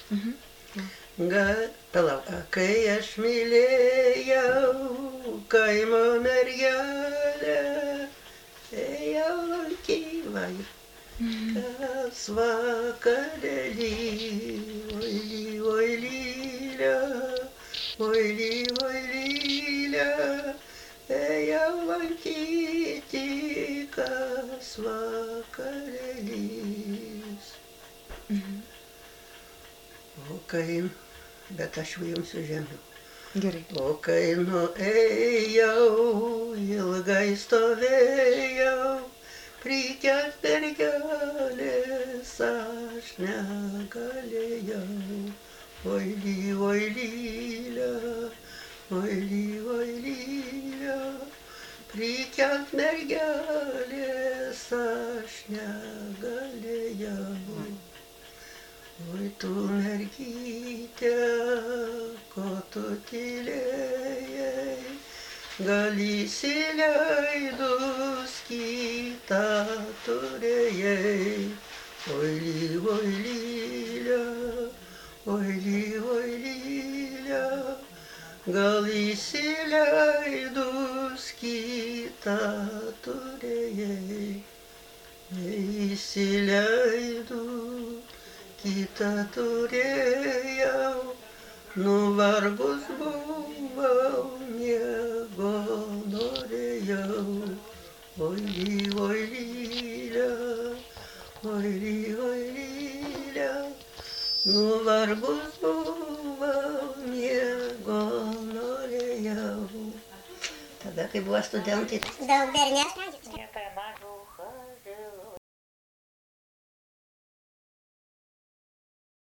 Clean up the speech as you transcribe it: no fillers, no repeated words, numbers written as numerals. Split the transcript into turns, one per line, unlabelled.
Palauk, kai aš mylėjau kaimo mergelę, ėjau lankyvai, kas vakarėlį, oi lylia, ėjau lankyti, kas vakarėlis. O kai, bet aš jums žemiau.
Gerai.
O kai nuėjau, ilgai stovėjau, prikelt mergelės aš negalėjau. Oi lylia, prikelt mergelės aš negalėjau. Oi tu mergyte, ko tu tylėjai, gal įsileidus kitą turėjai. Oi lylia, gal įsileidus kitą turėjai. Įsileidus kitą turėjau, nuvargus buvau, miego norėjau. Oi lylia, nuvargus buvau, miego norėjau. Tada, kai buvo studentai,
daug dar nesprendžiat.